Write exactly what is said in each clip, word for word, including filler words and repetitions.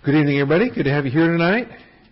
Good evening, everybody. Good to have you here tonight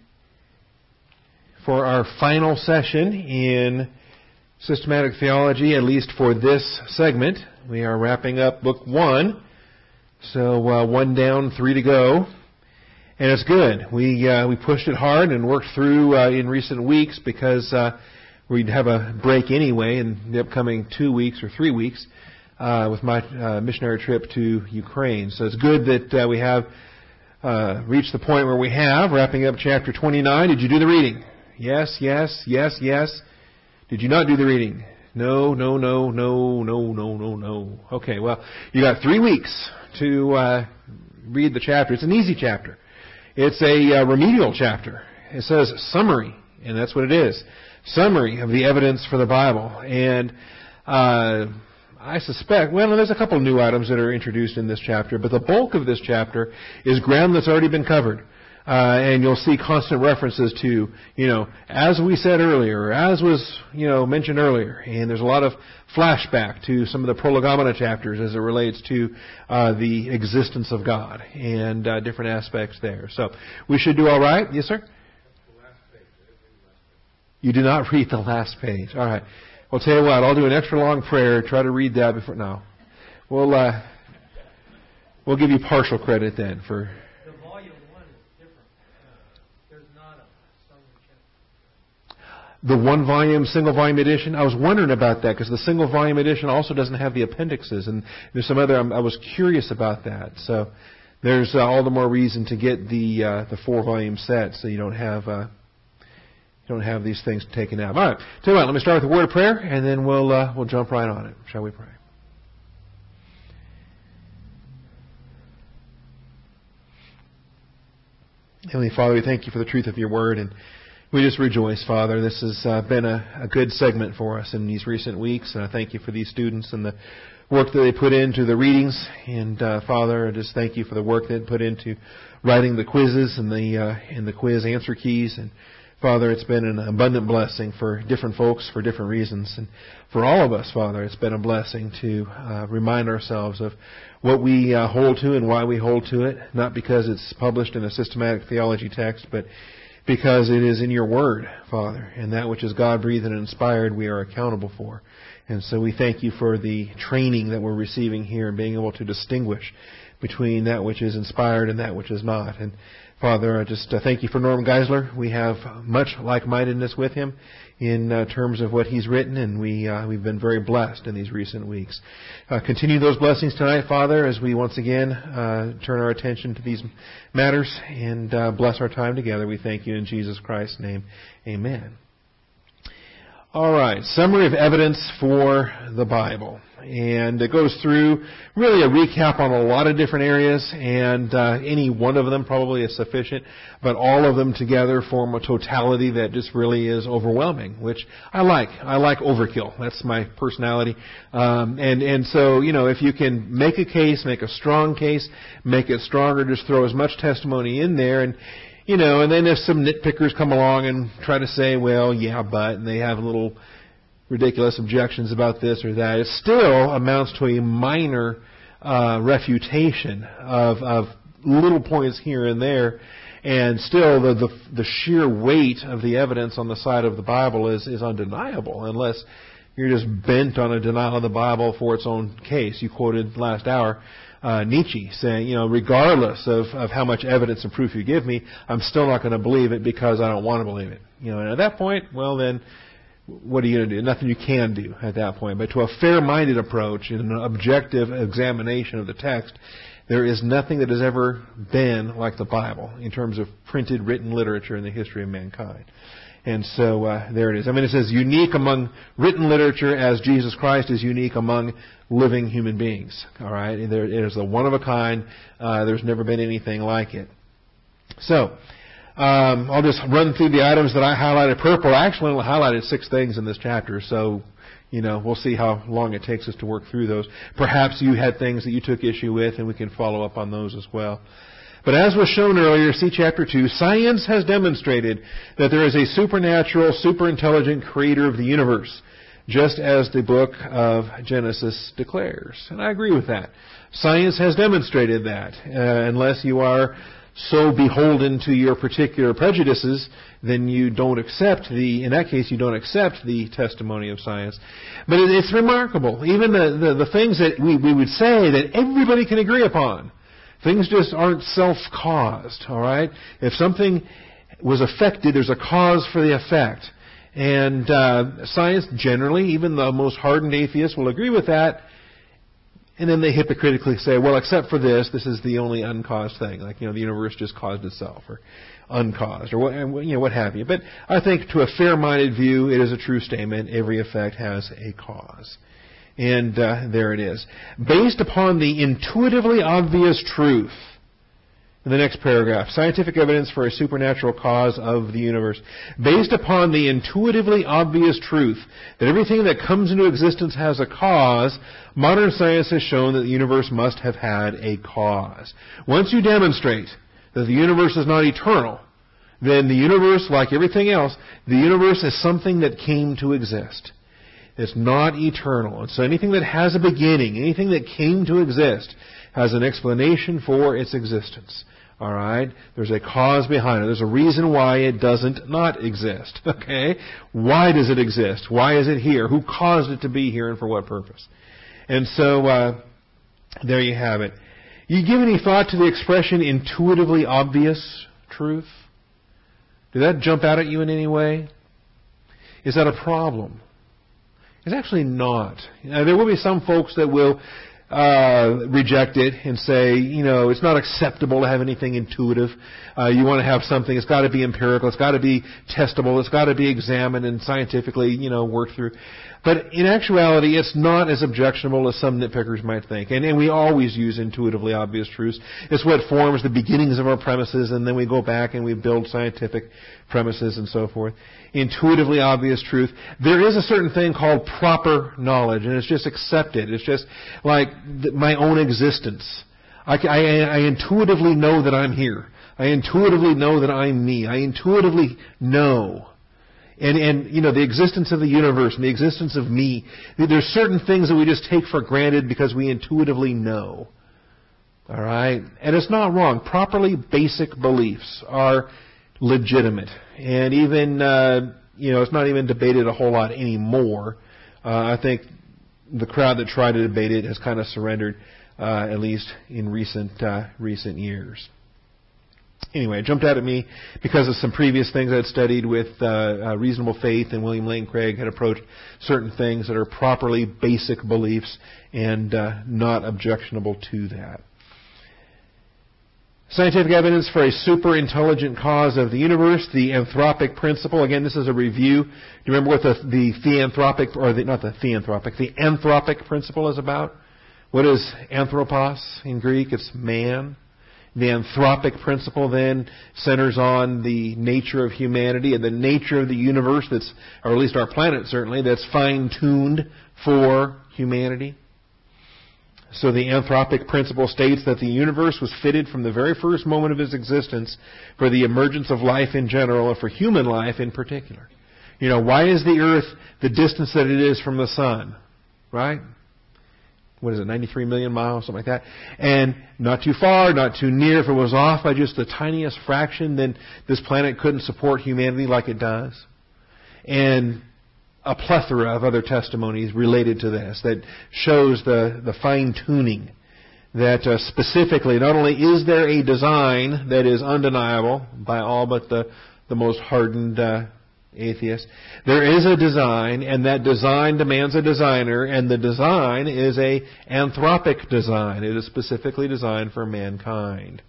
for our final session in systematic theology, at least for this segment. We are wrapping up book one, so uh, one down, three to go, and it's good. We uh, we pushed it hard and worked through uh, in recent weeks because uh, we'd have a break anyway in the upcoming two weeks or three weeks uh, with my uh, missionary trip to Ukraine. So it's good that uh, we have Uh, reached the point where we have, wrapping up chapter twenty-nine. Did you do the reading? Yes, yes, yes, yes. Did you not do the reading? No, no, no, no, no, no, no, no. Okay, well, you got three weeks to uh, read the chapter. It's an easy chapter. It's a uh, remedial chapter. It says summary, and that's what it is. Summary of the evidence for the Bible. And uh I suspect, well, there's a couple of new items that are introduced in this chapter, but the bulk of this chapter is ground that's already been covered. Uh, and you'll see constant references to, you know, as we said earlier, as was, you know, mentioned earlier. And there's a lot of flashback to some of the prolegomena chapters as it relates to uh, the existence of God and uh, different aspects there. So we should do all right. Yes, sir? You did not read the last page. All right. I'll tell you what, I'll do an extra long prayer, try to read that before, no. We'll, uh, we'll give you partial credit then for... The volume one is different. Uh, there's not a summary chapter. The one volume, single volume edition? I was wondering about that because the single volume edition also doesn't have the appendixes, and there's some other, I was curious about that. So there's uh, all the more reason to get the, uh, the four volume set so you don't have, uh, Don't have these things taken out. All right. Tell you what, let me start with a word of prayer, and then we'll uh, we'll jump right on it. Shall we pray? Heavenly Father, we thank you for the truth of your word, and we just rejoice, Father. This has uh, been a, a good segment for us in these recent weeks, and I thank you for these students and the work that they put into the readings. And uh, Father, I just thank you for the work they put into writing the quizzes and the uh, and the quiz answer keys. And Father, it's been an abundant blessing for different folks for different reasons. And for all of us, Father, it's been a blessing to uh, remind ourselves of what we uh, hold to and why we hold to it, not because it's published in a systematic theology text, but because it is in your word, Father, and that which is God-breathed and inspired we are accountable for. And so we thank you for the training that we're receiving here and being able to distinguish between that which is inspired and that which is not. And Father, I just uh, thank you for Norm Geisler. We have much like-mindedness with him in uh, terms of what he's written, and we, uh, we've been very blessed in these recent weeks. Uh, continue those blessings tonight, Father, as we once again uh, turn our attention to these matters and uh, bless our time together. We thank you in Jesus Christ's name. Amen. All right, summary of evidence for the Bible. And it goes through really a recap on a lot of different areas, and uh, any one of them probably is sufficient, but all of them together form a totality that just really is overwhelming, which I like. I like overkill. That's my personality. Um, and, and so, you know, if you can make a case, make a strong case, make it stronger, just throw as much testimony in there, and you know, and then if some nitpickers come along and try to say, well, yeah, but, and they have little ridiculous objections about this or that, it still amounts to a minor uh, refutation of, of little points here and there, and still the, the the sheer weight of the evidence on the side of the Bible is, is undeniable, unless you're just bent on a denial of the Bible for its own case. You quoted last hour uh, Nietzsche saying, you know, regardless of, of how much evidence and proof you give me, I'm still not going to believe it because I don't want to believe it. You know, and at that point, well then, what are you going to do? Nothing you can do at that point. But to a fair-minded approach and an objective examination of the text, there is nothing that has ever been like the Bible in terms of printed, written literature in the history of mankind. And so uh, there it is. I mean, it says unique among written literature as Jesus Christ is unique among living human beings. All right? And there, it is a one-of-a-kind. Uh, there's never been anything like it. So Um, I'll just run through the items that I highlighted purple. I actually only highlighted six things in this chapter, so, you know, we'll see how long it takes us to work through those. Perhaps you had things that you took issue with, and we can follow up on those as well. But as was shown earlier, see chapter two, science has demonstrated that there is a supernatural, superintelligent creator of the universe, just as the book of Genesis declares. And I agree with that. Science has demonstrated that, uh, unless you are so beholden to your particular prejudices, then you don't accept the, in that case, you don't accept the testimony of science. But it, it's remarkable. Even the, the, the things that we, we would say that everybody can agree upon, things just aren't self-caused, all right? If something was affected, there's a cause for the effect. And uh, science generally, even the most hardened atheists will agree with that. And then they hypocritically say, well, except for this, this is the only uncaused thing. Like, you know, the universe just caused itself, or uncaused, or what, you know, what have you. But I think to a fair-minded view, it is a true statement. Every effect has a cause. And uh, there it is. Based upon the intuitively obvious truth, in the next paragraph, scientific evidence for a supernatural cause of the universe. Based upon the intuitively obvious truth that everything that comes into existence has a cause, modern science has shown that the universe must have had a cause. Once you demonstrate that the universe is not eternal, then the universe, like everything else, the universe is something that came to exist. It's not eternal. And so anything that has a beginning, anything that came to exist, has an explanation for its existence. All right? There's a cause behind it. There's a reason why it doesn't not exist. Okay? Why does it exist? Why is it here? Who caused it to be here and for what purpose? And so, uh, there you have it. You give any thought to the expression intuitively obvious truth? Did that jump out at you in any way? Is that a problem? It's actually not. Now, there will be some folks that will Uh, reject it and say, you know, it's not acceptable to have anything intuitive. Uh, you want to have something, it's got to be empirical, it's got to be testable, it's got to be examined and scientifically, you know, worked through. But in actuality, it's not as objectionable as some nitpickers might think. And, and we always use intuitively obvious truths. It's what forms the beginnings of our premises, and then we go back and we build scientific premises and so forth. Intuitively obvious truth. There is a certain thing called proper knowledge, and it's just accepted. It's just like th- my own existence. I, I, I intuitively know that I'm here. I intuitively know that I'm me. I intuitively know. And, and, you know, the existence of the universe and the existence of me, there's certain things that we just take for granted because we intuitively know. All right? And it's not wrong. Properly basic beliefs are legitimate. And even, uh, you know, it's not even debated a whole lot anymore. Uh, I think the crowd that tried to debate it has kind of surrendered, uh, at least in recent, uh, recent years. Anyway, it jumped out at me because of some previous things I'd studied with uh, uh, Reasonable Faith, and William Lane Craig had approached certain things that are properly basic beliefs and uh, not objectionable to that. Scientific evidence for a super intelligent cause of the universe, the anthropic principle. Again, this is a review. Do you remember what the, the theanthropic, or the, not the theanthropic, the anthropic principle is about? What is anthropos in Greek? It's man. The anthropic principle then centers on the nature of humanity and the nature of the universe that's, or at least our planet certainly, that's fine-tuned for humanity. So the anthropic principle states that the universe was fitted from the very first moment of its existence for the emergence of life in general and for human life in particular. You know, why is the earth the distance that it is from the sun? Right? What is it, ninety-three million miles, something like that? And not too far, not too near. If it was off by just the tiniest fraction, then this planet couldn't support humanity like it does. And a plethora of other testimonies related to this that shows the, the fine-tuning that uh, specifically, not only is there a design that is undeniable by all but the, the most hardened uh, atheists, there is a design, and that design demands a designer, and the design is a anthropic design. It is specifically designed for mankind.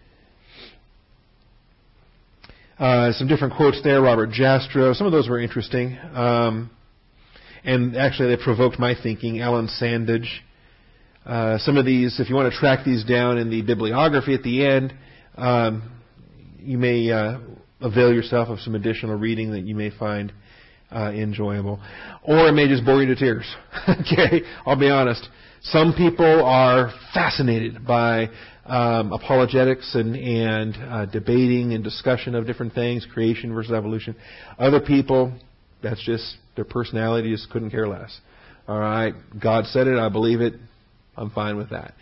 Uh, some different quotes there. Robert Jastrow. Some of those were interesting. Um, and actually, they provoked my thinking. Alan Sandage. Uh, some of these, if you want to track these down in the bibliography at the end, um, you may uh, avail yourself of some additional reading that you may find uh, enjoyable. Or it may just bore you to tears. Okay? I'll be honest. Some people are fascinated by um, apologetics and, and uh, debating and discussion of different things, creation versus evolution. Other people, that's just their personality, just couldn't care less. All right, God said it, I believe it, I'm fine with that.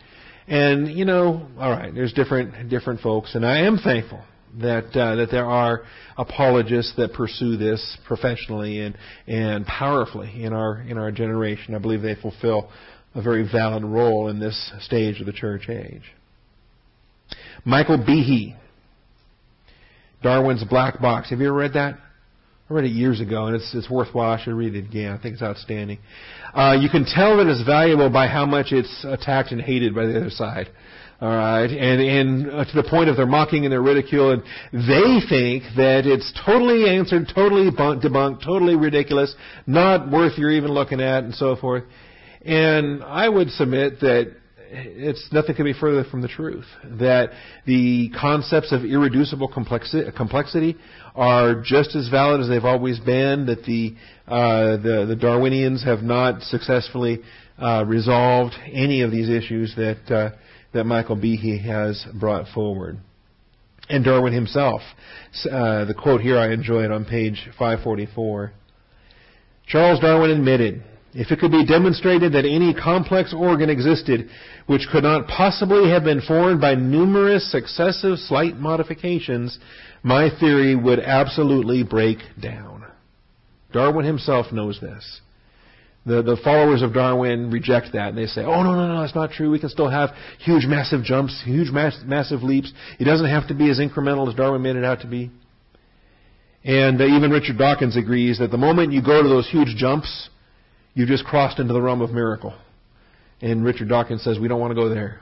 And, you know, all right, there's different different folks, and I am thankful that uh, that there are apologists that pursue this professionally and and powerfully in our in our generation. I believe they fulfill a very valid role in this stage of the church age. Michael Behe, Darwin's Black Box. Have you ever read that? I read it years ago, and it's it's worthwhile. I should read it again. I think it's outstanding. Uh, you can tell that it's valuable by how much it's attacked and hated by the other side. All right, and and uh, to the point of their mocking and their ridicule, and they think that it's totally answered, totally debunked, debunked, totally ridiculous, not worth your even looking at, and so forth. And I would submit that it's nothing can be further from the truth. That the concepts of irreducible complexi- complexity are just as valid as they've always been. That the uh, the, the Darwinians have not successfully uh, resolved any of these issues that uh, that Michael Behe has brought forward. And Darwin himself, uh, the quote here I enjoy it on page five forty-four. Charles Darwin admitted, if it could be demonstrated that any complex organ existed which could not possibly have been formed by numerous successive slight modifications, my theory would absolutely break down. Darwin himself knows this. The, the followers of Darwin reject that, and they say, oh, no, no, no, that's not true. We can still have huge, massive jumps, huge, mass, massive leaps. It doesn't have to be as incremental as Darwin made it out to be. And uh, even Richard Dawkins agrees that the moment you go to those huge jumps, you've just crossed into the realm of miracle. And Richard Dawkins says, we don't want to go there.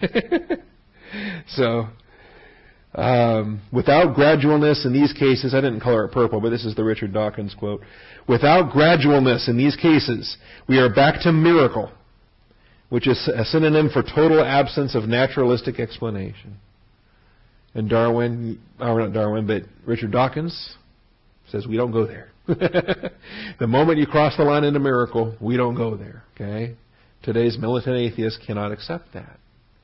So, um, without gradualness in these cases, I didn't color it purple, but this is the Richard Dawkins quote. Without gradualness in these cases, we are back to miracle, which is a synonym for total absence of naturalistic explanation. And Darwin, or not Darwin, but Richard Dawkins says we don't go there. The moment you cross the line into miracle, we don't go there. Okay? Today's militant atheists cannot accept that.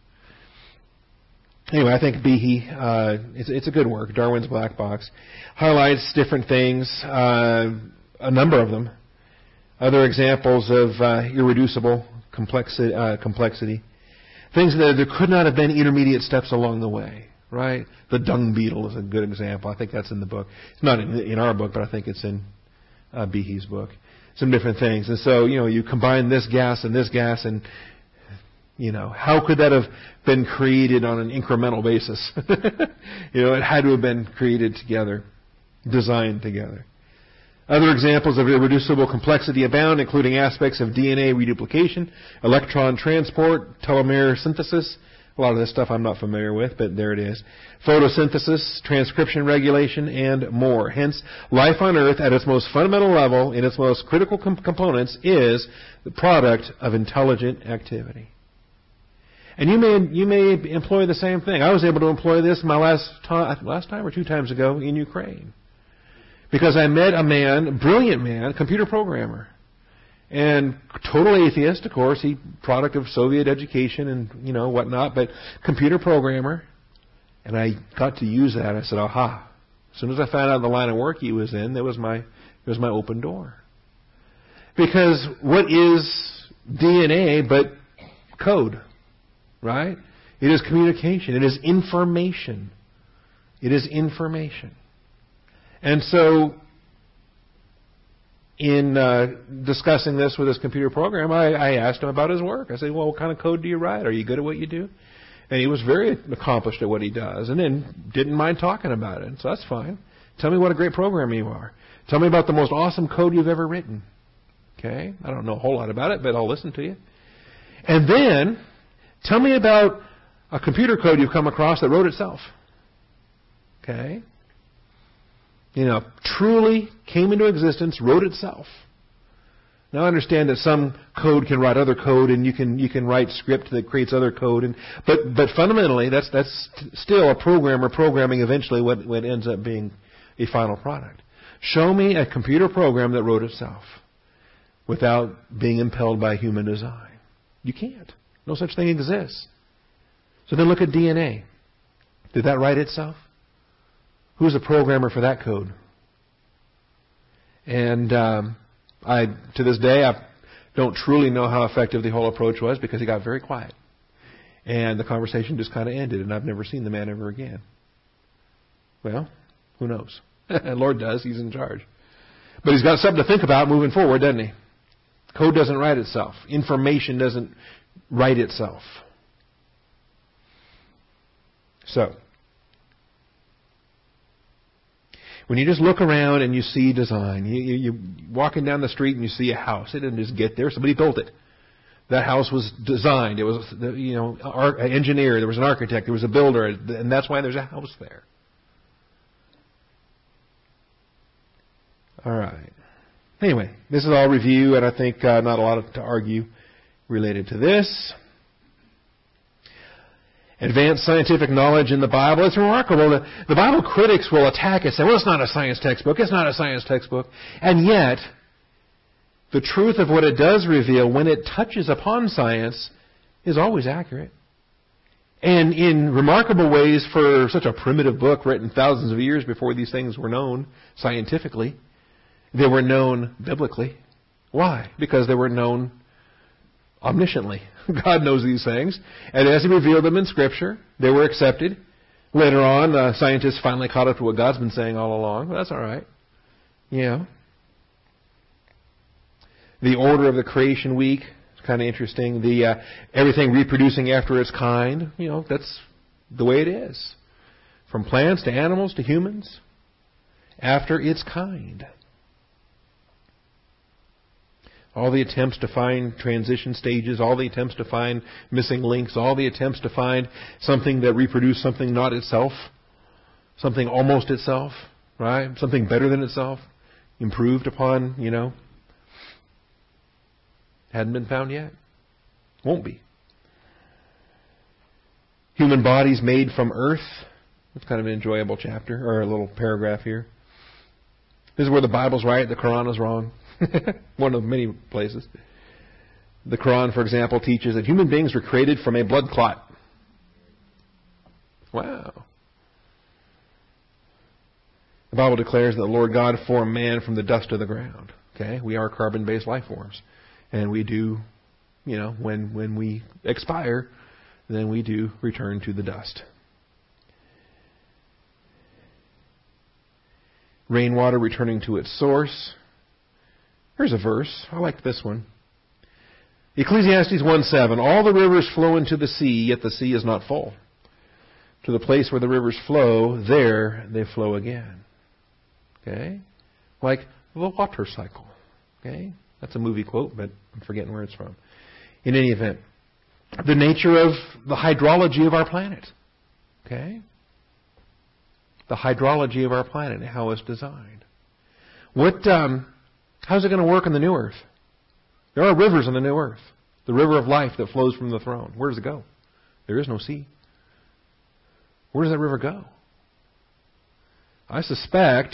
Anyway, I think Behe, uh, it's, it's a good work. Darwin's Black Box highlights different things, uh, a number of them. Other examples of uh, irreducible complexity, uh, complexity, things that there could not have been intermediate steps along the way. Right? The dung beetle is a good example. I think that's in the book. It's not in, in our book, but I think it's in uh, Behe's book. Some different things. And so, you know, you combine this gas and this gas, and, you know, how could that have been created on an incremental basis? You know, it had to have been created together, designed together. Other examples of irreducible complexity abound, including aspects of D N A reduplication, electron transport, telomere synthesis. A lot of this stuff I'm not familiar with, but there it is. Photosynthesis, transcription regulation, and more. Hence, life on Earth at its most fundamental level, in its most critical com- components, is the product of intelligent activity. And you may you may employ the same thing. I was able to employ this my last time, last time or two times ago in Ukraine, because I met a man, a brilliant man, computer programmer. And total atheist, of course, he product of Soviet education and, you know, whatnot, but computer programmer. And I got to use that. I said, aha. As soon as I found out the line of work he was in, that was my, it was my open door. Because what is D N A but code, right? It is communication. It is information. It is information. And so, in uh, discussing this with his computer program, I, I asked him about his work. I said, well, what kind of code do you write? Are you good at what you do? And he was very accomplished at what he does, and then didn't mind talking about it. So that's fine. Tell me what a great programmer you are. Tell me about the most awesome code you've ever written. Okay? I don't know a whole lot about it, but I'll listen to you. And then, tell me about a computer code you've come across that wrote itself. Okay? You know, truly came into existence, wrote itself. Now I understand that some code can write other code, and you can you can write script that creates other code, and but but fundamentally that's that's still a programmer programming eventually what what ends up being a final product. Show me a computer program that wrote itself without being impelled by human design. You can't. No such thing exists. So then look at D N A. Did that write itself? Who's the programmer for that code? And um, I, to this day, I don't truly know how effective the whole approach was because he got very quiet. And the conversation just kind of ended, and I've never seen the man ever again. Well, who knows? The Lord does. He's in charge. But He's got something to think about moving forward, doesn't He? Code doesn't write itself. Information doesn't write itself. So, when you just look around and you see design, you, you, you're walking down the street and you see a house. It didn't just get there. Somebody built it. That house was designed. It was, you know, an engineer. There was an architect. There was a builder. And that's why there's a house there. All right. Anyway, this is all review, and I think uh, not a lot to argue related to this. Advanced scientific knowledge in the Bible. It's remarkable. The, the Bible critics will attack it, say, well, it's not a science textbook. It's not a science textbook. And yet, the truth of what it does reveal when it touches upon science is always accurate. And in remarkable ways for such a primitive book written thousands of years before these things were known scientifically, they were known biblically. Why? Because they were known omnisciently. God knows these things. And as He revealed them in Scripture, they were accepted. Later on, uh, scientists finally caught up to what God's been saying all along. Well, that's all right. Yeah. The order of the creation week is kind of interesting. The uh, everything reproducing after its kind. You know, that's the way it is. From plants to animals to humans, after its kind. All the attempts to find transition stages, all the attempts to find missing links, all the attempts to find something that reproduced something not itself, something almost itself, right? Something better than itself, improved upon, you know, hadn't been found yet. Won't be. Human bodies made from earth. It's kind of an enjoyable chapter, or a little paragraph here. This is where the Bible's right, the Quran is wrong. One of many places. The Quran, for example, teaches that human beings were created from a blood clot. Wow. The Bible declares that the Lord God formed man from the dust of the ground. Okay, we are carbon-based life forms. And we do, you know, when, when we expire, then we do return to the dust. Rainwater returning to its source. Here's a verse. I like this one. Ecclesiastes one seven. All the rivers flow into the sea, yet the sea is not full. To the place where the rivers flow, there they flow again. Okay? Like the water cycle. Okay? That's a movie quote, but I'm forgetting where it's from. In any event, the nature of the hydrology of our planet. Okay? The hydrology of our planet and how it's designed. What, um, how's it going to work on the new earth? There are rivers on the new earth. The river of life that flows from the throne. Where does it go? There is no sea. Where does that river go? I suspect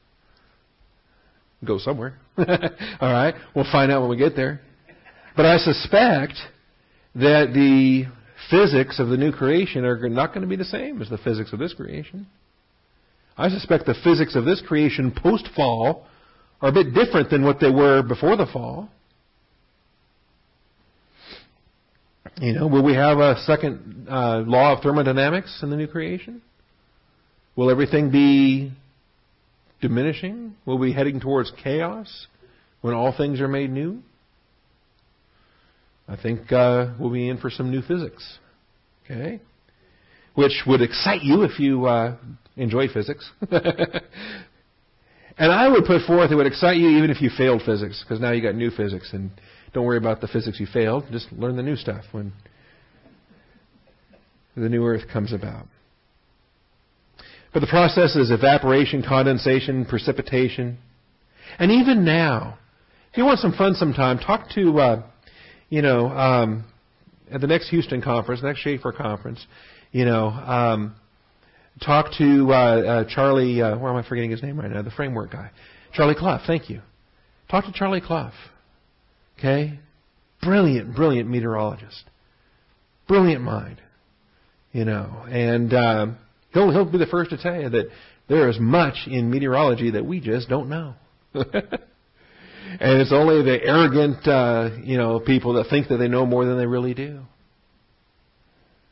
go somewhere. All right. We'll find out when we get there. But I suspect that the physics of the new creation are not going to be the same as the physics of this creation. I suspect the physics of this creation post-fall are a bit different than what they were before the fall. You know, will we have a second uh, law of thermodynamics in the new creation? Will everything be diminishing? Will we be heading towards chaos when all things are made new? I think uh, we'll be in for some new physics. Okay? Which would excite you if you uh, enjoy physics. And I would put forth it would excite you even if you failed physics, because now you got new physics, and don't worry about the physics you failed. Just learn the new stuff when the new earth comes about. But the process is evaporation, condensation, precipitation. And even now, if you want some fun sometime, talk to, uh, you know, um, at the next Houston conference, the next Schaefer conference, you know, um, talk to uh, uh, Charlie, uh, where am I forgetting his name right now? The framework guy. Charlie Clough, thank you. Talk to Charlie Clough. Okay? Brilliant, brilliant meteorologist. Brilliant mind. You know, and um, he'll he'll be the first to tell you that there is much in meteorology that we just don't know. And it's only the arrogant, uh, you know, people that think that they know more than they really do.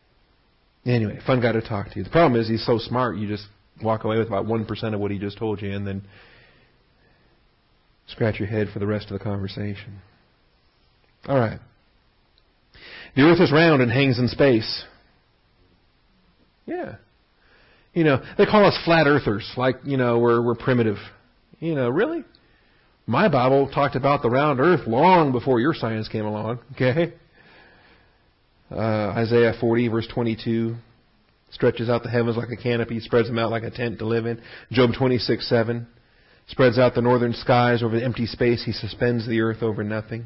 Anyway, fun guy to talk to. The problem is he's so smart, you just walk away with about one percent of what he just told you and then scratch your head for the rest of the conversation. All right. The earth is round and hangs in space. Yeah. You know, they call us flat earthers, like, you know, we're we're primitive. You know, really? My Bible talked about the round earth long before your science came along, okay? Uh, Isaiah forty, verse twenty-two, stretches out the heavens like a canopy, spreads them out like a tent to live in. Job twenty-six, seven, spreads out the northern skies over the empty space. He suspends the earth over nothing.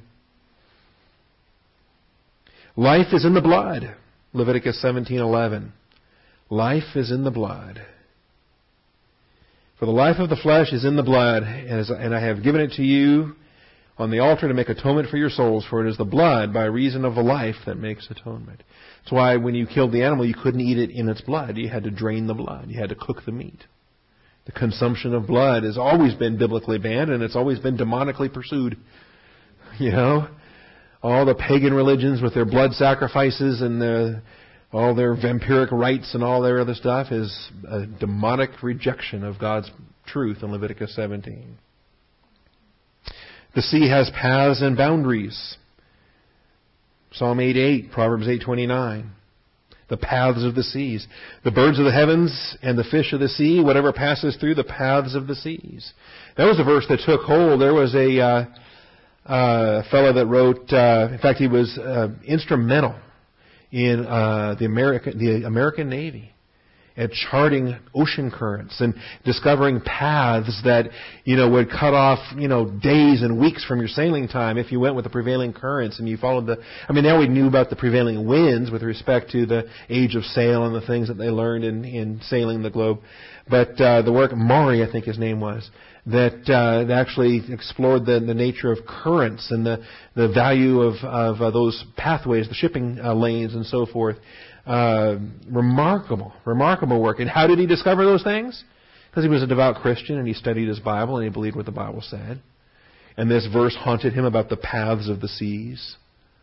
Life is in the blood. Leviticus seventeen, eleven. Life is in the blood. For the life of the flesh is in the blood, and I have given it to you on the altar to make atonement for your souls, for it is the blood by reason of the life that makes atonement. That's why when you killed the animal, you couldn't eat it in its blood. You had to drain the blood. You had to cook the meat. The consumption of blood has always been biblically banned, and it's always been demonically pursued. You know? All the pagan religions with their blood sacrifices and the, all their vampiric rites and all their other stuff is a demonic rejection of God's truth in Leviticus seventeen. The sea has paths and boundaries. Psalm eight eight, Proverbs eight twenty-nine. The paths of the seas. The birds of the heavens and the fish of the sea, whatever passes through the paths of the seas. That was a verse that took hold. There was a uh, uh, fellow that wrote, uh, in fact, he was uh, instrumental in uh, the American the American Navy at charting ocean currents and discovering paths that, you know, would cut off, you know, days and weeks from your sailing time if you went with the prevailing currents and you followed the... I mean, now we knew about the prevailing winds with respect to the age of sail and the things that they learned in, in sailing the globe. But uh, the work, Maury, I think his name was, that uh, that actually explored the, the nature of currents and the, the value of, of uh, those pathways, the shipping uh, lanes and so forth. Uh, remarkable, remarkable work. And how did he discover those things? Because he was a devout Christian and he studied his Bible and he believed what the Bible said. And this verse haunted him about the paths of the seas.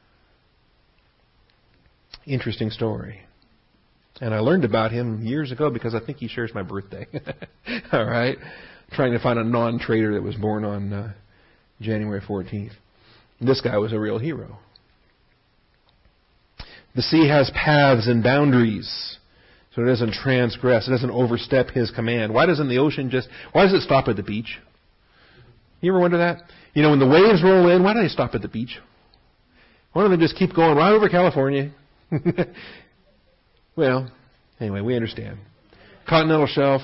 Interesting story. And I learned about him years ago because I think he shares my birthday. All right? Trying to find a non-trader that was born on uh, January fourteenth. This guy was a real hero. The sea has paths and boundaries, so it doesn't transgress, it doesn't overstep His command. Why doesn't the ocean just, why does it stop at the beach? You ever wonder that? You know, when the waves roll in, why do they stop at the beach? Why don't they just keep going right over California? Well, anyway, we understand. Continental shelf.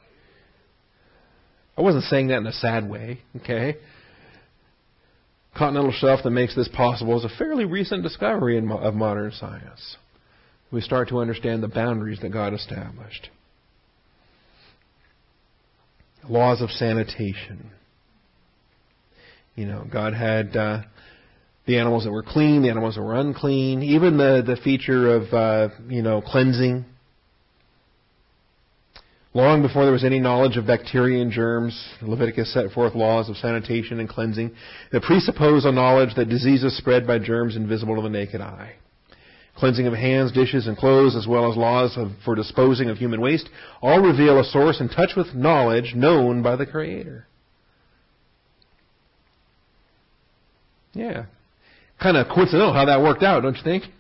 I wasn't saying that in a sad way, okay? Continental shelf that makes this possible is a fairly recent discovery in, of modern science. We start to understand the boundaries that God established. Laws of sanitation. You know, God had uh, the animals that were clean, the animals that were unclean, even the, the feature of, uh, you know, cleansing. Long before there was any knowledge of bacteria and germs, Leviticus set forth laws of sanitation and cleansing that presuppose a knowledge that diseases spread by germs invisible to the naked eye. Cleansing of hands, dishes, and clothes, as well as laws of, for disposing of human waste, all reveal a source in touch with knowledge known by the Creator. Yeah. Kind of coincidental how that worked out, don't you think?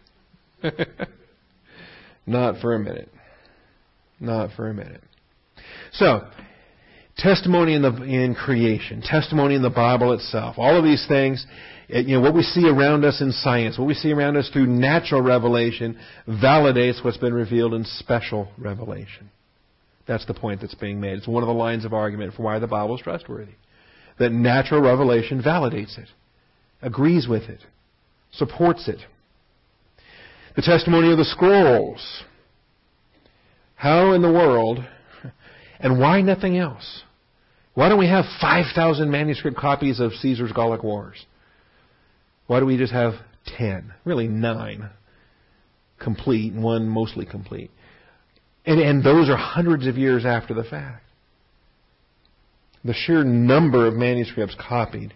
Not for a minute. Not for a minute. So, testimony in the in creation, testimony in the Bible itself, all of these things, you know, what we see around us in science, what we see around us through natural revelation, validates what's been revealed in special revelation. That's the point that's being made. It's one of the lines of argument for why the Bible is trustworthy. That natural revelation validates it, agrees with it, supports it. The testimony of the scrolls. How in the world... And why nothing else? Why don't we have five thousand manuscript copies of Caesar's Gallic Wars? Why do we just have ten? Really nine complete and one mostly complete. And, and those are hundreds of years after the fact. The sheer number of manuscripts copied.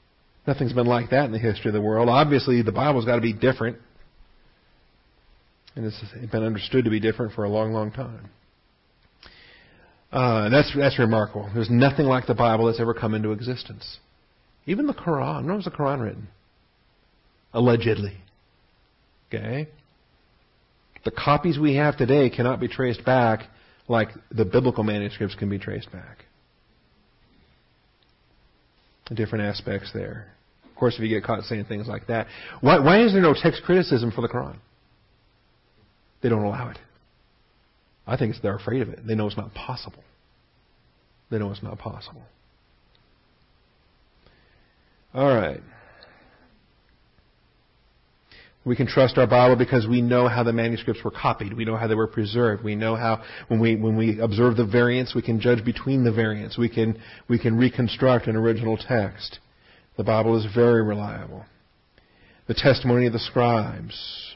Nothing's been like that in the history of the world. Obviously, the Bible's got to be different. And it's been understood to be different for a long, long time. Uh, and that's that's remarkable. There's nothing like the Bible that's ever come into existence. Even the Quran. When was the Quran written? Allegedly. Okay? The copies we have today cannot be traced back like the biblical manuscripts can be traced back. Different aspects there. Of course, if you get caught saying things like that, why, why is there no text criticism for the Quran? They don't allow it. I think it's they're afraid of it. They know it's not possible. They know it's not possible. All right. We can trust our Bible because we know how the manuscripts were copied. We know how they were preserved. We know how, when we when we observe the variants, we can judge between the variants. We can we can reconstruct an original text. The Bible is very reliable. The testimony of the scribes.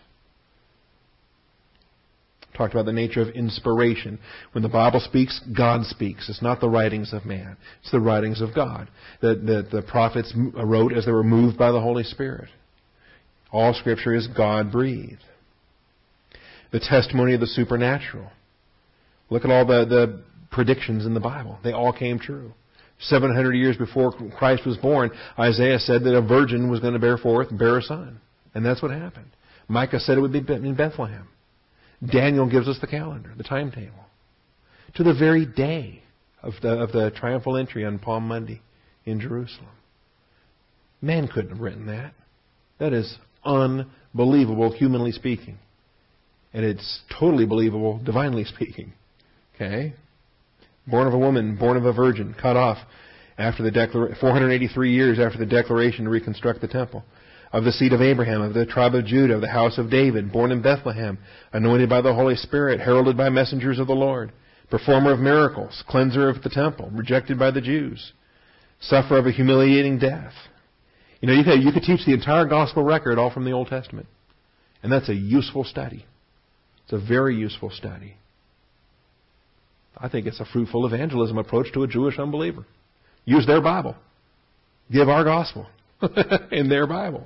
Talked about the nature of inspiration. When the Bible speaks, God speaks. It's not the writings of man. It's the writings of God. That the, the prophets wrote as they were moved by the Holy Spirit. All Scripture is God-breathed. The testimony of the supernatural. Look at all the, the predictions in the Bible. They all came true. seven hundred years before Christ was born, Isaiah said that a virgin was going to bear forth and bear a son. And that's what happened. Micah said it would be in Bethlehem. Daniel gives us the calendar, the timetable. To the very day of the, of the triumphal entry on Palm Monday in Jerusalem. Man couldn't have written that. That is unbelievable, humanly speaking. And it's totally believable, divinely speaking. Okay? Born of a woman, born of a virgin, cut off after the declara- four hundred eighty-three years after the declaration to reconstruct the temple. Of the seed of Abraham, of the tribe of Judah, of the house of David, born in Bethlehem, anointed by the Holy Spirit, heralded by messengers of the Lord, performer of miracles, cleanser of the temple, rejected by the Jews, sufferer of a humiliating death. You know, you could, you could teach the entire gospel record all from the Old Testament. And that's a useful study. It's a very useful study. I think it's a fruitful evangelism approach to a Jewish unbeliever. Use their Bible. Give our gospel in their Bible.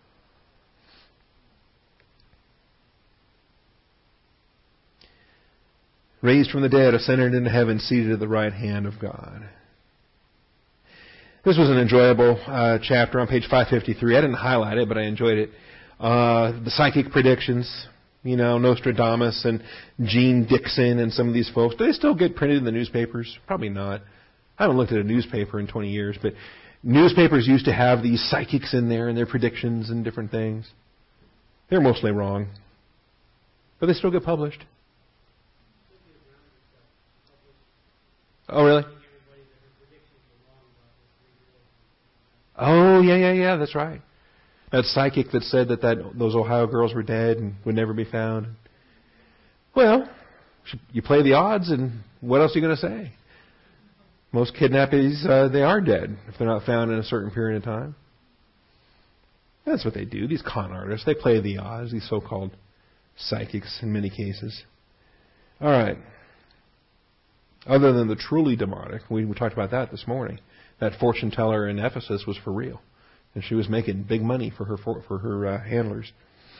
Raised from the dead, ascended into heaven, seated at the right hand of God. This was an enjoyable uh, chapter on page five fifty-three. I didn't highlight it, but I enjoyed it. Uh, the psychic predictions, you know, Nostradamus and Gene Dixon and some of these folks. Do they still get printed in the newspapers? Probably not. I haven't looked at a newspaper in twenty years, but newspapers used to have these psychics in there and their predictions and different things. They're mostly wrong, but they still get published. Oh, really? Oh, yeah, yeah, yeah, that's right. That psychic that said that, that those Ohio girls were dead and would never be found. Well, you play the odds, and what else are you going to say? Most kidnappings, uh, they are dead if they're not found in a certain period of time. That's what they do, these con artists. They play the odds, these so-called psychics in many cases. All right. Other than the truly demonic, we, we talked about that this morning. That fortune teller in Ephesus was for real, and she was making big money for her for, for her uh, handlers.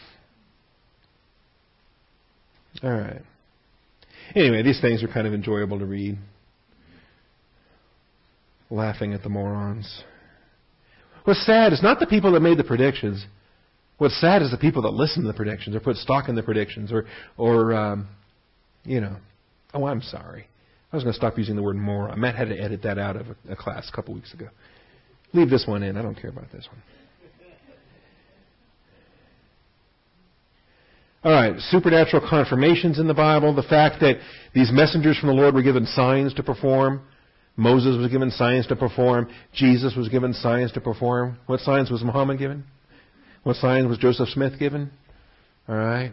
All right. Anyway, these things are kind of enjoyable to read. Laughing at the morons. What's sad is not the people that made the predictions. What's sad is the people that listen to the predictions or put stock in the predictions or, or um, you know, oh, I'm sorry. I was going to stop using the word moron. Matt had to edit that out of a, a class a couple weeks ago. Leave this one in. I don't care about this one. All right, supernatural confirmations in the Bible. The fact that these messengers from the Lord were given signs to perform. Moses was given signs to perform. Jesus was given signs to perform. What signs was Muhammad given? What signs was Joseph Smith given? All right.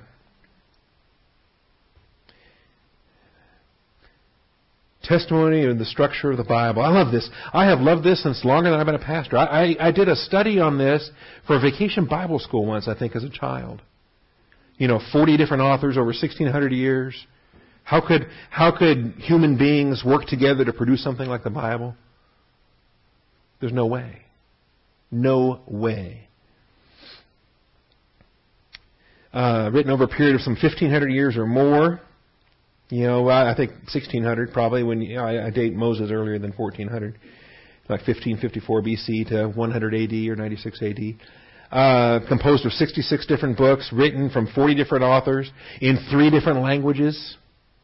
Testimony and the structure of the Bible. I love this. I have loved this since longer than I've been a pastor. I, I, I did a study on this for a vacation Bible school once, I think, as a child. You know, forty different authors over sixteen hundred years. How could how could human beings work together to produce something like the Bible? There's no way. No way. uh, written over a period of some fifteen hundred years or more. You know, I, I think sixteen hundred probably. When you know, I, I date Moses earlier than fourteen hundred, like fifteen fifty-four B C to one hundred A D or ninety-six A D. Uh, composed of sixty-six different books, written from forty different authors in three different languages.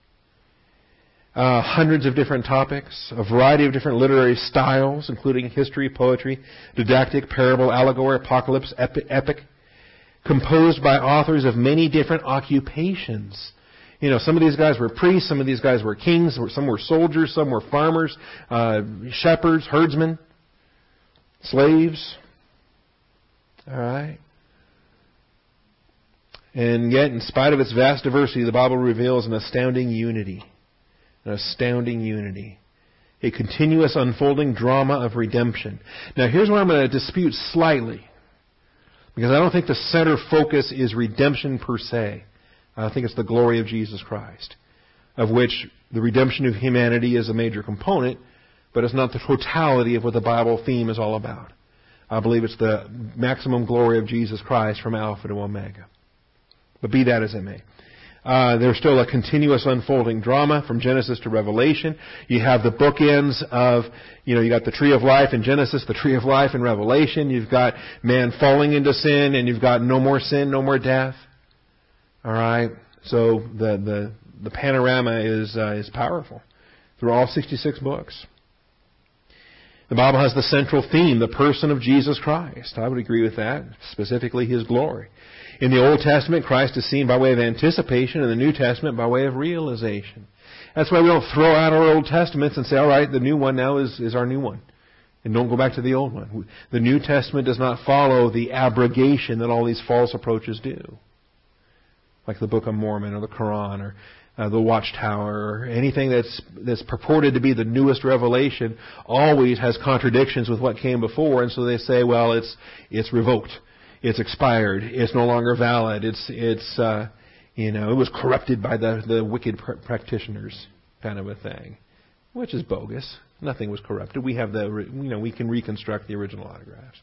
Uh, hundreds of different topics, a variety of different literary styles, including history, poetry, didactic, parable, allegory, apocalypse, epi- epic, composed by authors of many different occupations. You know, some of these guys were priests, some of these guys were kings, some were soldiers, some were farmers, uh, shepherds, herdsmen, slaves. All right. And yet, in spite of its vast diversity, the Bible reveals an astounding unity. An astounding unity. A continuous unfolding drama of redemption. Now, here's where I'm going to dispute slightly. Because I don't think the center focus is redemption per se. I think it's the glory of Jesus Christ. Of which the redemption of humanity is a major component, but it's not the totality of what the Bible theme is all about. I believe it's the maximum glory of Jesus Christ from Alpha to Omega. But be that as it may. Uh, there's still a continuous unfolding drama from Genesis to Revelation. You have the bookends of, you know, you got the tree of life in Genesis, the tree of life in Revelation. You've got man falling into sin, and you've got no more sin, no more death. All right. So the the the panorama is uh, is powerful through all sixty-six books. The Bible has the central theme, the person of Jesus Christ. I would agree with that, specifically His glory. In the Old Testament, Christ is seen by way of anticipation. In the New Testament, by way of realization. That's why we don't throw out our Old Testaments and say, all right, the new one now is, is our new one. And don't go back to the old one. The New Testament does not follow the abrogation that all these false approaches do. Like the Book of Mormon or the Quran or uh, the Watchtower or anything that's that's purported to be the newest revelation always has contradictions with what came before. And so they say, well, it's it's revoked. It's expired. It's no longer valid. It's it's uh, you know it was corrupted by the the wicked pr- practitioners, kind of a thing, which is bogus. Nothing was corrupted. We have the you know we can reconstruct the original autographs.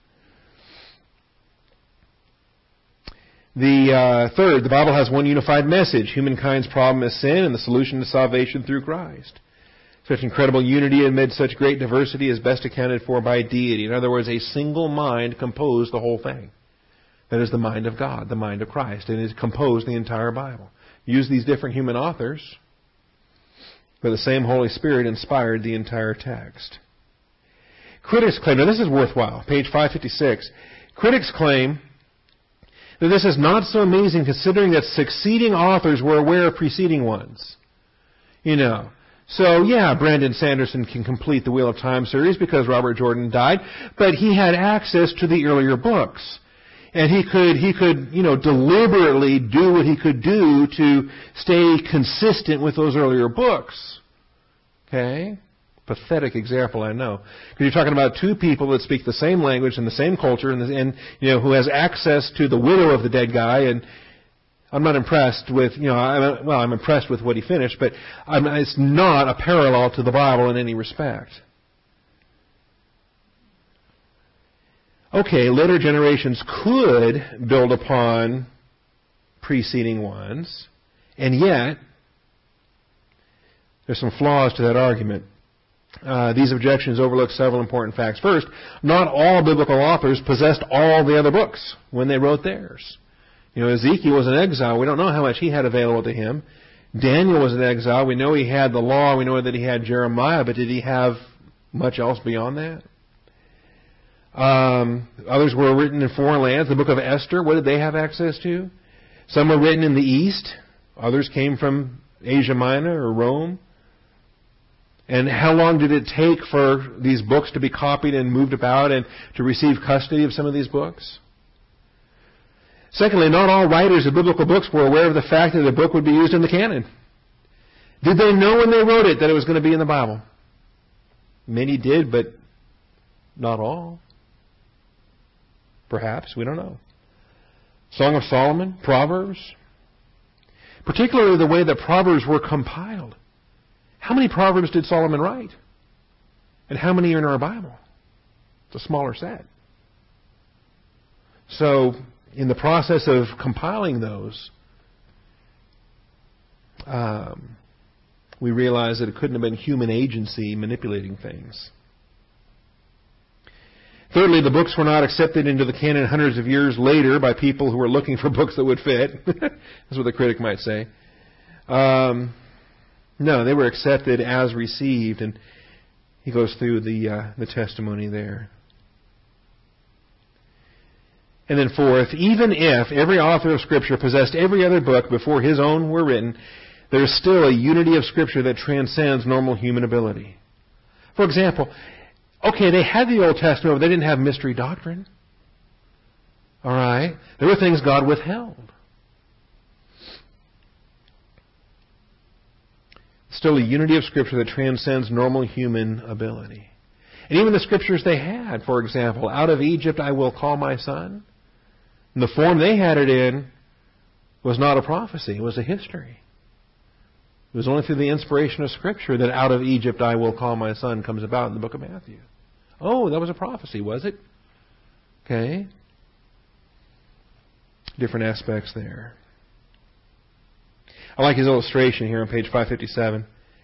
The uh, third, the Bible has one unified message: humankind's problem is sin, and the solution to salvation through Christ. Such incredible unity amid such great diversity is best accounted for by deity. In other words, a single mind composed the whole thing. That is the mind of God, the mind of Christ, and it composed the entire Bible. Use these different human authors, but the same Holy Spirit inspired the entire text. Critics claim, now this is worthwhile, page five fifty-six. Critics claim that this is not so amazing considering that succeeding authors were aware of preceding ones. You know. So, yeah, Brandon Sanderson can complete the Wheel of Time series because Robert Jordan died, but he had access to the earlier books. And he could, he could, you know, deliberately do what he could do to stay consistent with those earlier books. Okay? Pathetic example, I know. Because you're talking about two people that speak the same language and the same culture and, and, you know, who has access to the widow of the dead guy. And I'm not impressed with, you know, I'm, well, I'm impressed with what he finished, but I'm, it's not a parallel to the Bible in any respect. Okay, later generations could build upon preceding ones, and yet there's some flaws to that argument. Uh, these objections overlook several important facts. First, not all biblical authors possessed all the other books when they wrote theirs. You know, Ezekiel was in exile. We don't know how much he had available to him. Daniel was in exile. We know he had the law. We know that he had Jeremiah, but did he have much else beyond that? Um, others were written in foreign lands. The book of Esther, what did they have access to? Some were written in the East. Others came from Asia Minor or Rome. And how long did it take for these books to be copied and moved about and to receive custody of some of these books? Secondly, not all writers of biblical books were aware of the fact that the book would be used in the canon. Did they know when they wrote it that it was going to be in the Bible? Many did, but not all. Perhaps, we don't know. Song of Solomon, Proverbs. Particularly the way that Proverbs were compiled. How many Proverbs did Solomon write? And how many are in our Bible? It's a smaller set. So, in the process of compiling those, um, we realized that it couldn't have been human agency manipulating things. Thirdly, the books were not accepted into the canon hundreds of years later by people who were looking for books that would fit. That's what the critic might say. Um, no, they were accepted as received, and he goes through the uh, the testimony there. And then fourth, even if every author of Scripture possessed every other book before his own were written, there is still a unity of Scripture that transcends normal human ability. For example, okay, they had the Old Testament, but they didn't have mystery doctrine. All right? There were things God withheld. Still a unity of Scripture that transcends normal human ability. And even the Scriptures they had, for example, out of Egypt I will call my son. And the form they had it in was not a prophecy, it was a history. It was only through the inspiration of Scripture that out of Egypt I will call my son comes about in the book of Matthew. Oh, that was a prophecy, was it? Okay. Different aspects there. I like his illustration here on page five fifty-seven.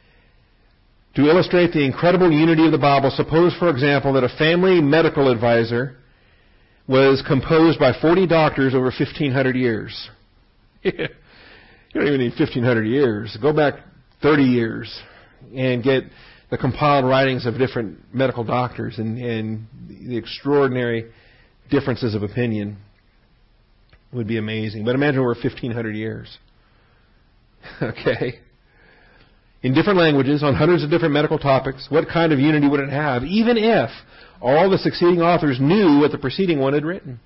To illustrate the incredible unity of the Bible, suppose, for example, that a family medical advisor was composed by forty doctors over fifteen hundred years. You don't even need fifteen hundred years. Go back thirty years and get the compiled writings of different medical doctors and, and the extraordinary differences of opinion would be amazing. But imagine we're fifteen hundred years. Okay? In different languages, on hundreds of different medical topics, what kind of unity would it have, even if all the succeeding authors knew what the preceding one had written?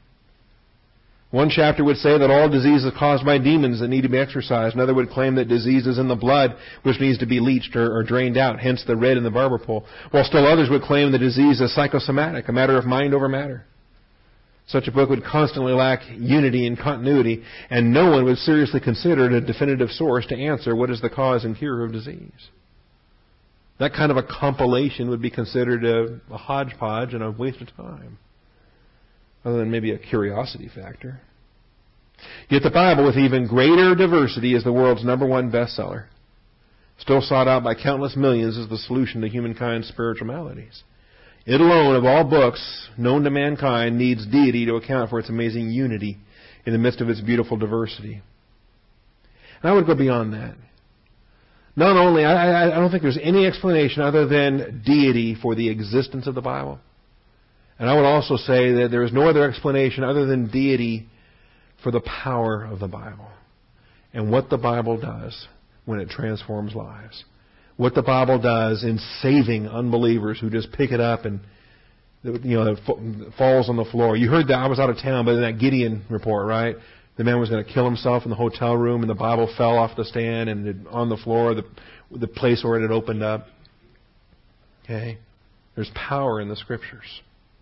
One chapter would say that all disease is caused by demons that need to be exorcised. Another would claim that disease is in the blood, which needs to be leached or, or drained out, hence the red in the barber pole. While still others would claim the disease is psychosomatic, a matter of mind over matter. Such a book would constantly lack unity and continuity, and no one would seriously consider it a definitive source to answer what is the cause and cure of disease. That kind of a compilation would be considered a, a hodgepodge and a waste of time, other than maybe a curiosity factor. Yet the Bible, with even greater diversity, is the world's number one bestseller, still sought out by countless millions as the solution to humankind's spiritual maladies. It alone, of all books known to mankind, needs deity to account for its amazing unity in the midst of its beautiful diversity. And I would go beyond that. Not only, I, I don't think there's any explanation other than deity for the existence of the Bible. And I would also say that there is no other explanation other than deity for the power of the Bible and what the Bible does when it transforms lives. What the Bible does in saving unbelievers who just pick it up and, you know, it falls on the floor. You heard that, I was out of town, but in that Gideon report, right? The man was going to kill himself in the hotel room, and the Bible fell off the stand and it, on the floor, the, the place where it had opened up. Okay? There's power in the Scriptures.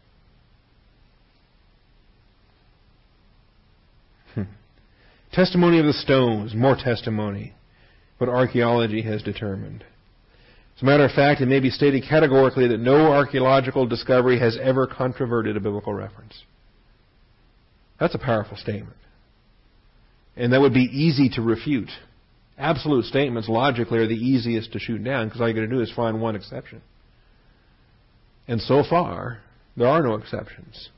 Hmm. Testimony of the stones, more testimony. What archaeology has determined. As a matter of fact, it may be stated categorically that no archaeological discovery has ever controverted a biblical reference. That's a powerful statement. And that would be easy to refute. Absolute statements, logically, are the easiest to shoot down because all you're going to do is find one exception. And so far, there are no exceptions.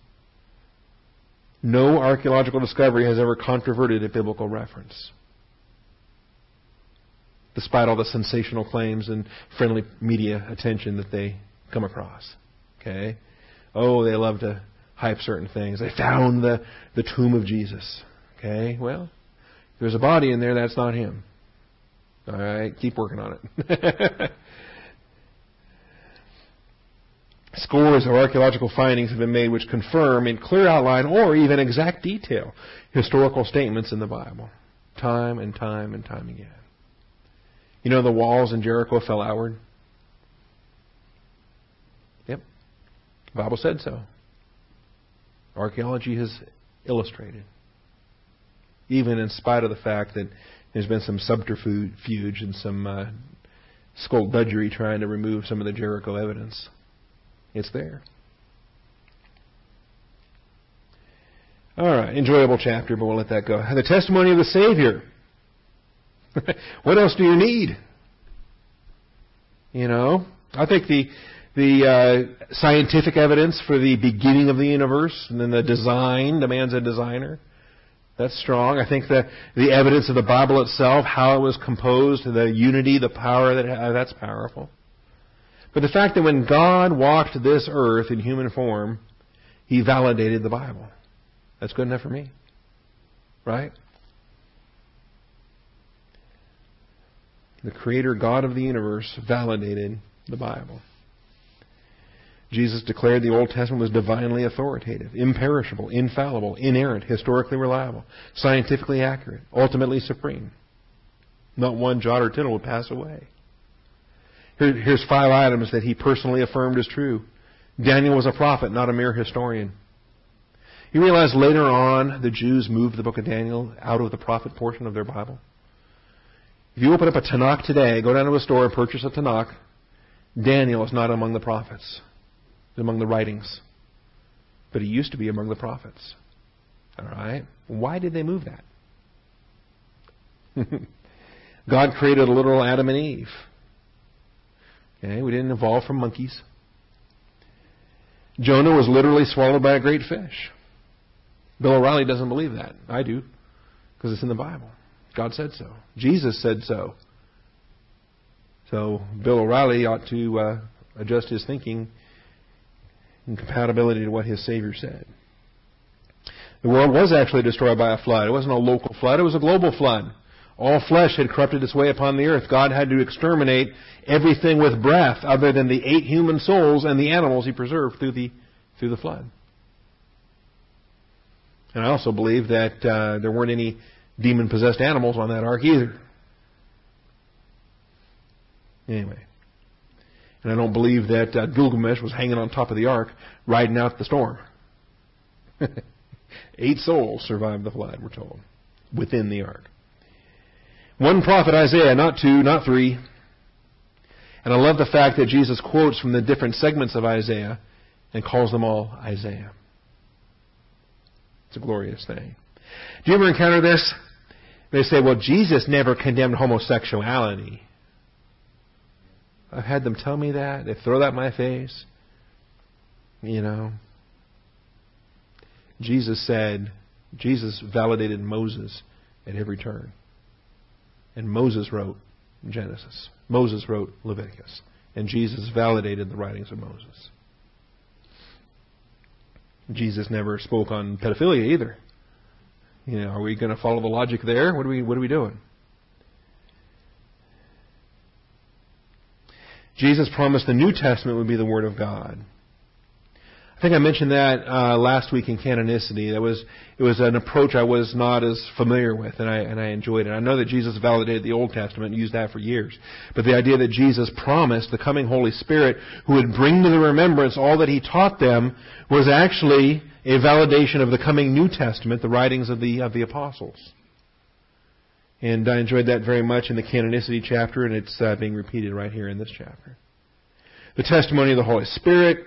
No archaeological discovery has ever controverted a biblical reference, despite all the sensational claims and friendly media attention that they come across. Okay? Oh, they love to hype certain things. They found the, the tomb of Jesus. Okay? Well, if there's a body in there, that's not him. All right? Keep working on it. Scores of archaeological findings have been made which confirm in clear outline or even exact detail historical statements in the Bible. Time and time and time again. You know the walls in Jericho fell outward? Yep. The Bible said so. Archaeology has illustrated. Even in spite of the fact that there's been some subterfuge and some uh, skullduggery trying to remove some of the Jericho evidence. It's there. All right, enjoyable chapter, but we'll let that go. The testimony of the Savior. What else do you need? You know, I think the the uh, scientific evidence for the beginning of the universe and then the design, the man's a designer. That's strong. I think the the evidence of the Bible itself, how it was composed, the unity, the power that it had, that's powerful. But the fact that when God walked this earth in human form, He validated the Bible. That's good enough for me. Right? The Creator God of the universe validated the Bible. Jesus declared the Old Testament was divinely authoritative, imperishable, infallible, inerrant, historically reliable, scientifically accurate, ultimately supreme. Not one jot or tittle would pass away. Here, here's five items that He personally affirmed as true. Daniel was a prophet, not a mere historian. You realize later on the Jews moved the book of Daniel out of the prophet portion of their Bible? If you open up a Tanakh today, go down to a store and purchase a Tanakh, Daniel is not among the prophets. He's among the writings. But he used to be among the prophets. All right? Why did they move that? God created a literal Adam and Eve. Okay, we didn't evolve from monkeys. Jonah was literally swallowed by a great fish. Bill O'Reilly doesn't believe that. I do, because it's in the Bible. God said so. Jesus said so. So Bill O'Reilly ought to uh, adjust his thinking in compatibility to what his Savior said. The world was actually destroyed by a flood. It wasn't a local flood. It was a global flood. All flesh had corrupted its way upon the earth. God had to exterminate everything with breath other than the eight human souls and the animals He preserved through the through the flood. And I also believe that uh, there weren't any demon-possessed animals on that ark either. Anyway. And I don't believe that uh, Gilgamesh was hanging on top of the ark riding out the storm. Eight souls survived the flood, we're told, within the ark. One prophet, Isaiah, not two, not three. And I love the fact that Jesus quotes from the different segments of Isaiah and calls them all Isaiah. It's a glorious thing. Do you ever encounter this? They say, well, Jesus never condemned homosexuality. I've had them tell me that. They throw that in my face. You know. Jesus said, Jesus validated Moses at every turn. And Moses wrote Genesis. Moses wrote Leviticus. And Jesus validated the writings of Moses. Jesus never spoke on pedophilia either. You know, are we going to follow the logic there? What are we, what are we doing? Jesus promised the New Testament would be the Word of God. I think I mentioned that uh, last week in canonicity. That was it was an approach I was not as familiar with, and I and I enjoyed it. I know that Jesus validated the Old Testament and used that for years, but the idea that Jesus promised the coming Holy Spirit, who would bring to the remembrance all that He taught them, was actually a validation of the coming New Testament, the writings of the of the apostles. And I enjoyed that very much in the canonicity chapter, and it's uh, being repeated right here in this chapter. The testimony of the Holy Spirit,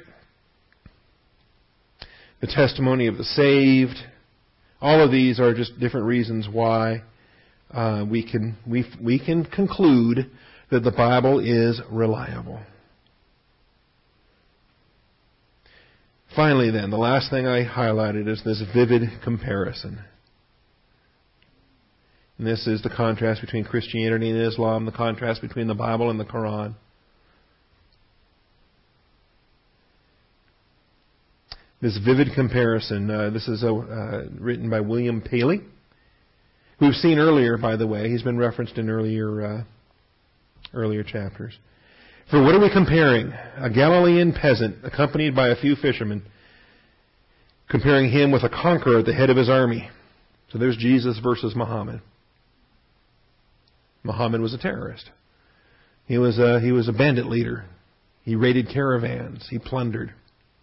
the testimony of the saved, all of these are just different reasons why uh, we can we we can conclude that the Bible is reliable. Finally, then, the last thing I highlighted is this vivid comparison. And this is the contrast between Christianity and Islam, the contrast between the Bible and the Quran. This vivid comparison, uh, this is a, uh, written by William Paley, who we've seen earlier, by the way. He's been referenced in earlier uh, earlier chapters. For what are we comparing? A Galilean peasant accompanied by a few fishermen, comparing him with a conqueror at the head of his army. So there's Jesus versus Muhammad. Muhammad was a terrorist. He was a, he was a bandit leader. He raided caravans. He plundered.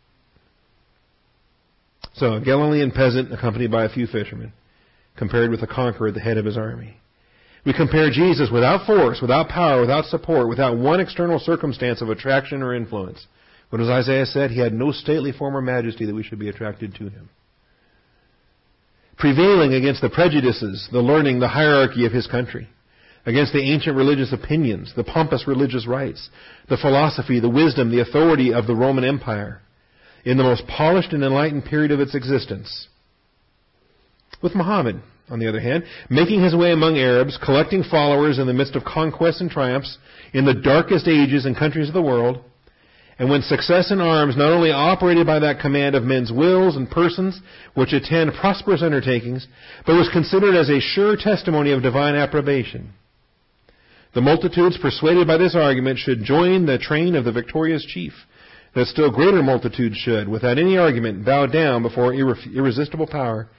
So a Galilean peasant accompanied by a few fishermen, compared with a conqueror at the head of his army. We compare Jesus without force, without power, without support, without one external circumstance of attraction or influence. What as Isaiah said, He had no stately form or majesty that we should be attracted to Him. prevailing against the prejudices, the learning, the hierarchy of his country, against the ancient religious opinions, the pompous religious rites, the philosophy, the wisdom, the authority of the Roman Empire, in the most polished and enlightened period of its existence. With Muhammad, on the other hand, making his way among Arabs, collecting followers in the midst of conquests and triumphs in the darkest ages and countries of the world, and when success in arms not only operated by that command of men's wills and persons which attend prosperous undertakings, but was considered as a sure testimony of divine approbation. The multitudes persuaded by this argument should join the train of the victorious chief, that still greater multitudes should, without any argument, bow down before irre- irresistible power.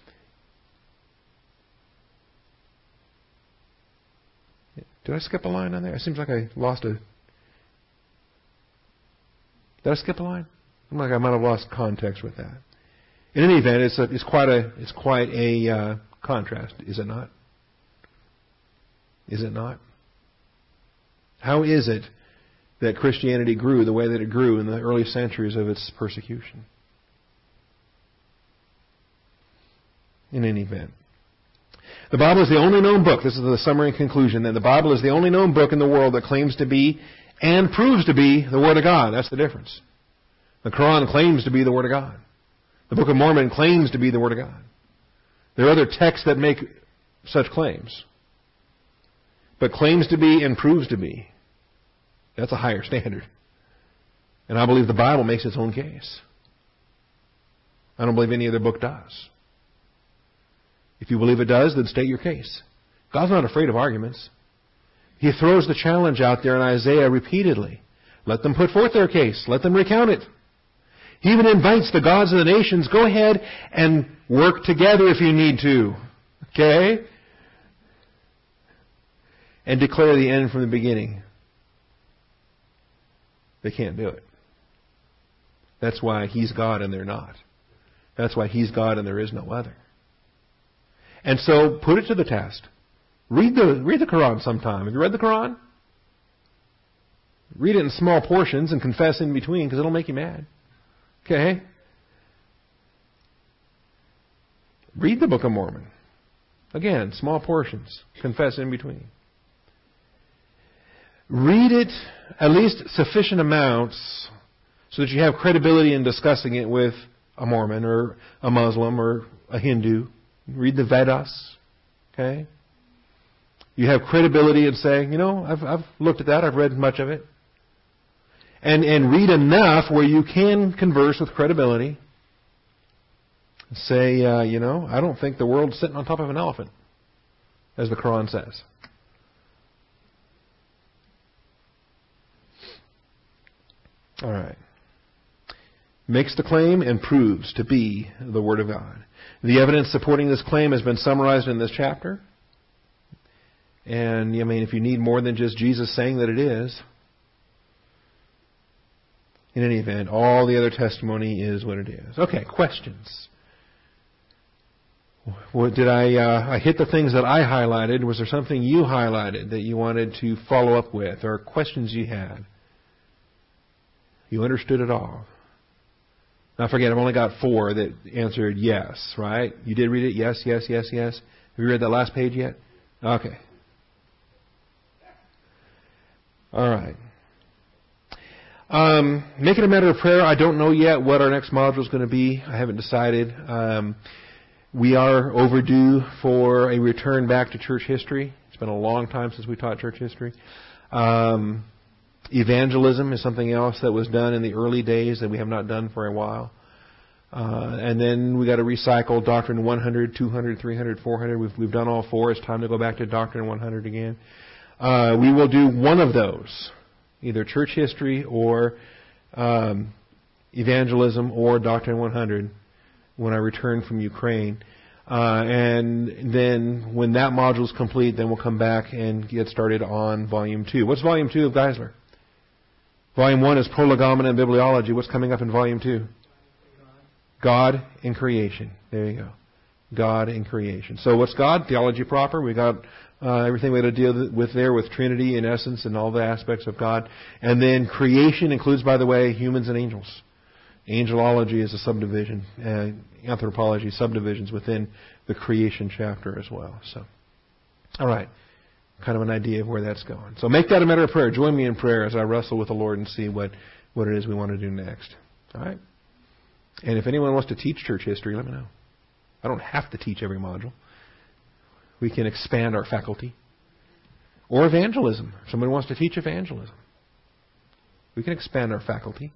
Did I skip a line on there? It seems like I lost a... Did I skip a line? I'm like I might have lost context with that. In any event, it's, a, it's quite a it's quite a uh, contrast, is it not? Is it not? How is it that Christianity grew the way that it grew in the early centuries of its persecution? In any event, the Bible is the only known book. This is the summary and conclusion. That the Bible is the only known book in the world that claims to be and proves to be the Word of God. That's the difference. The Quran claims to be the Word of God. The Book of Mormon claims to be the Word of God. There are other texts that make such claims. But claims to be and proves to be, that's a higher standard. And I believe the Bible makes its own case. I don't believe any other book does. If you believe it does, then state your case. God's not afraid of arguments. He throws the challenge out there in Isaiah repeatedly. Let them put forth their case. Let them recount it. He even invites the gods of the nations, go ahead and work together if you need to. Okay? And declare the end from the beginning. They can't do it. That's why He's God and they're not. That's why He's God and there is no other. And so, put it to the test. Read the read the Quran sometime. Have you read the Quran? Read it in small portions and confess in between because it'll make you mad. Okay? Read the Book of Mormon. Again, small portions. Confess in between. Read it at least sufficient amounts so that you have credibility in discussing it with a Mormon or a Muslim or a Hindu. Read the Vedas. Okay? You have credibility in saying, you know, I've, I've looked at that. I've read much of it. And, and read enough where you can converse with credibility. Say, uh, you know, I don't think the world's sitting on top of an elephant, as the Quran says. All right. Makes the claim and proves to be the Word of God. The evidence supporting this claim has been summarized in this chapter. And, I mean, if you need more than just Jesus saying that it is, in any event, all the other testimony is what it is. Okay, questions. What, did I, uh, I hit the things that I highlighted? Was there something you highlighted that you wanted to follow up with, or questions you had? You understood it all. Now, forget, I've only got four that answered yes, right? You did read it? Yes, yes, yes, yes. Have you read that last page yet? Okay. All right. Um, make it a matter of prayer. I don't know yet what our next module is going to be. I haven't decided. Um, we are overdue for a return back to church history. It's been a long time since we taught church history. Um, evangelism is something else that was done in the early days that we have not done for a while. Uh, and then we got to recycle Doctrine one hundred, two hundred, three hundred, four hundred. We've, we've done all four. It's time to go back to Doctrine one hundred again. Uh, we will do one of those, either church history or um, evangelism or Doctrine one hundred when I return from Ukraine. Uh, and then when that module is complete, then we'll come back and get started on Volume two. What's Volume two of Geisler? Volume one is Prolegomena and Bibliology. What's coming up in Volume two? God in creation. There you go. God in creation. So what's God? Theology proper. We got uh, everything we had to deal with there with Trinity and essence and all the aspects of God. And then creation includes, by the way, humans and angels. Angelology is a subdivision, uh, anthropology subdivisions within the creation chapter as well. So, all right, kind of an idea of where that's going. So make that a matter of prayer. Join me in prayer as I wrestle with the Lord and see what, what it is we want to do next. All right? And if anyone wants to teach church history, let me know. I don't have to teach every module. We can expand our faculty. Or evangelism. If somebody wants to teach evangelism, we can expand our faculty.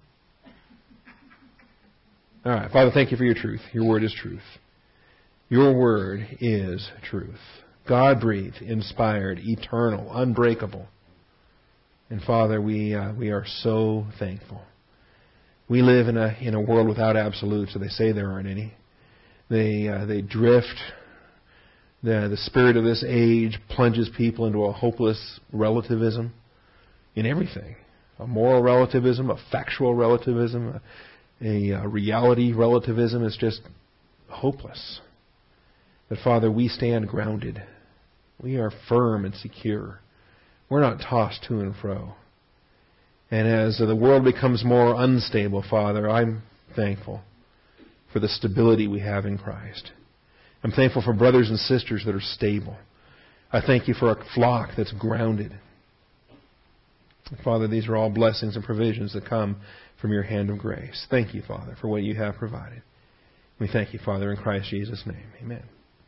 All right. Father, thank you for your truth. Your word is truth. Your word is truth. God-breathed, inspired, eternal, unbreakable. And Father, we uh, we are so thankful. We live in a in a world without absolutes, so they say there aren't any. They uh, they drift. The the spirit of this age plunges people into a hopeless relativism in everything. A moral relativism, a factual relativism, a, a reality relativism is just hopeless. But Father, we stand grounded. We are firm and secure. We're not tossed to and fro. And as the world becomes more unstable, Father, I'm thankful for the stability we have in Christ. I'm thankful for brothers and sisters that are stable. I thank you for a flock that's grounded. Father, these are all blessings and provisions that come from your hand of grace. Thank you, Father, for what you have provided. We thank you, Father, in Christ Jesus' name. Amen.